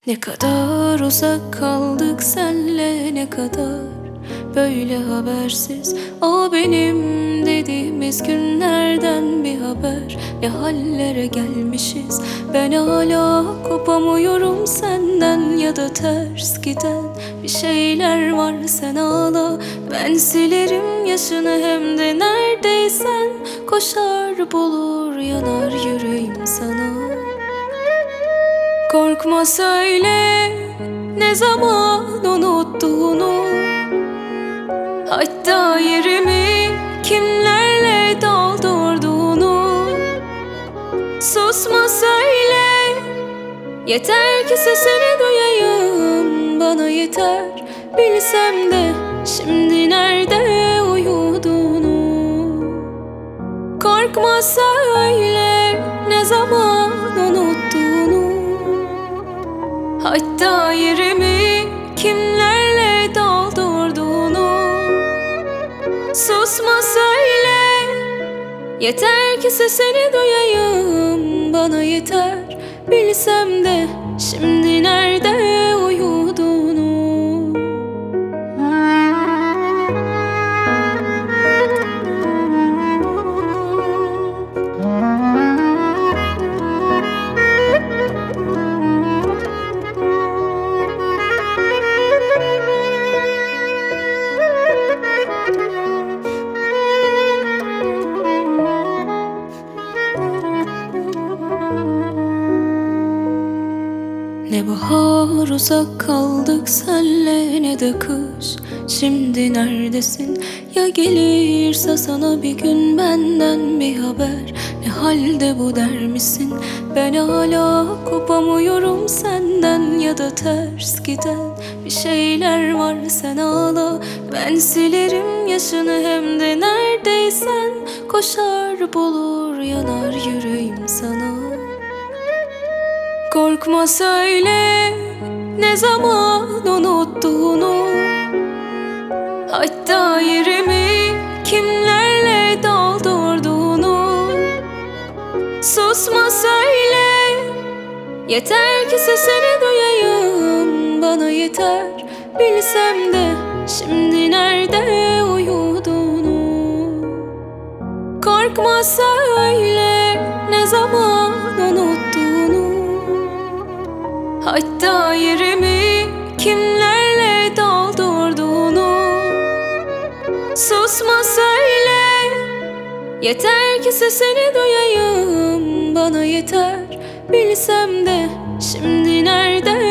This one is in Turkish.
Ne kadar uzak kaldık senle, ne kadar böyle habersiz. O benim dediğimiz günlerden bir haber. Ne hallere gelmişiz. Ben hala kopamıyorum senden, ya da ters giden bir şeyler var. Sen ağla, ben silerim yaşını, hem de neredeysen koşar bulur yanar yüreğim sana. Korkma söyle, ne zaman unuttuğunu, hatta yerimi kimlerle doldurduğunu. Susma söyle, yeter ki sesini duyayım. Bana yeter, bilsem de şimdi nerede uyuduğunu. Korkma söyle, ne zaman unuttuğunu, hatta yerimi kimlerle doldurduğunu. Susma söyle, yeter ki sesini duyayım. Bana yeter, bilsem de şimdi nerede uyuduğunu. Ne bahar uzak kaldık senle, ne de kış. Şimdi neredesin? Ya gelirse sana bir gün benden bir haber. Ne halde bu der misin? Ben hala kopamıyorum senden, ya da ters giden bir şeyler var. Sen ağla, ben silerim yaşını, hem de neredeysen koşar bulur yanar yüreğim sana. Korkma söyle, ne zaman unuttuğunu, hatta yerimi kimlerle doldurduğunu. Susma söyle, yeter ki sesini duyayım. Bana yeter, bilsem de şimdi nerede uyuduğunu. Korkma söyle, ne zaman unuttuğunu, hatta yerimi kimlerle doldurduğunu. Susma söyle, yeter ki sesini duyayım. Bana yeter, bilsem de şimdi nerede